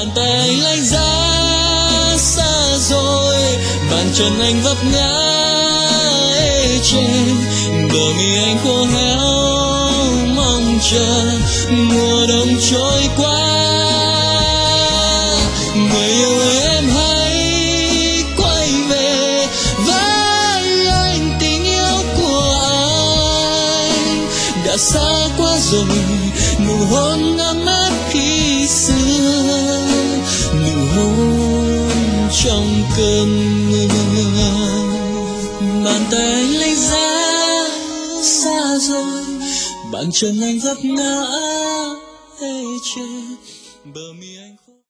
bàn tay anh lạnh giá xa rồi, bàn chân anh vấp ngã ê chề, bờ mi anh khô héo mong chờ mùa đông trôi qua. Người yêu ơi em hãy quay về với anh, tình yêu của anh đã xa quá rồi, nụ hôn ấm áp khi xưa, nụ hôn trong cơn mưa. Bàn tay anh lạnh giá xa rồi, bàn chân anh vấp ngã ê chề, bờ mi anh